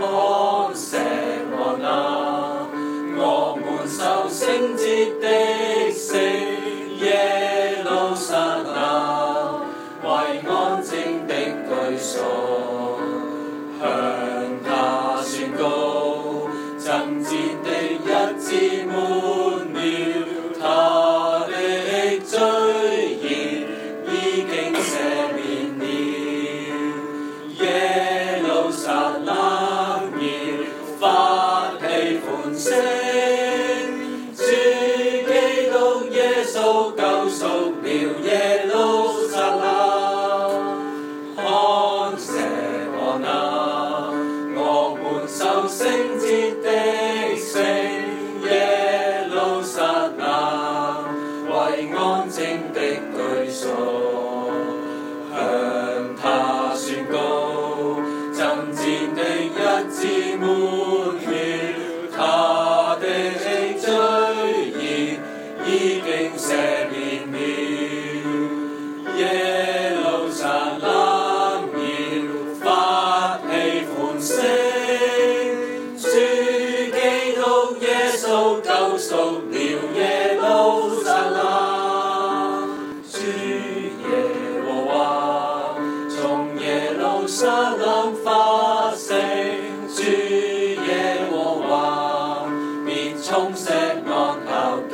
看錫安哪，我們受聖潔的城耶路撒冷，為安靜的居所，向他宣告，爭戰的日子滿了，他的罪孽已經赦免了。耶路撒冷要發起歡聲，主基督耶穌救贖了耶路撒冷。看錫安哪，我們受聖潔的城耶路撒冷，為安靜的居所，向他宣告，爭戰的日子滿了，他的罪孽已經赦免了。耶路撒冷要發起歡聲，主基督耶穌救贖了耶路撒冷。主耶和華從耶路撒冷發聲，主耶和華必從錫安吼叫，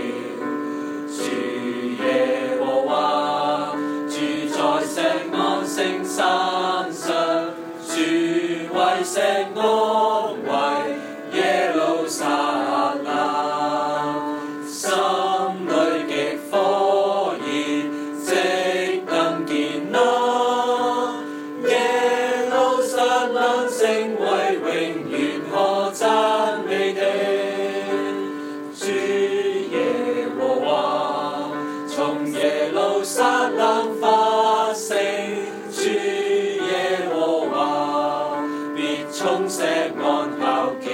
主耶和華住在錫安聖山上，主為錫安為耶路撒冷，心裏極火熱，即能見那耶路撒冷成為永遠可讚美的。主耶和華從耶路撒冷發聲，主耶和華必從錫安吼叫，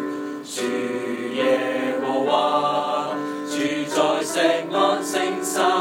主耶和華住在錫安聖山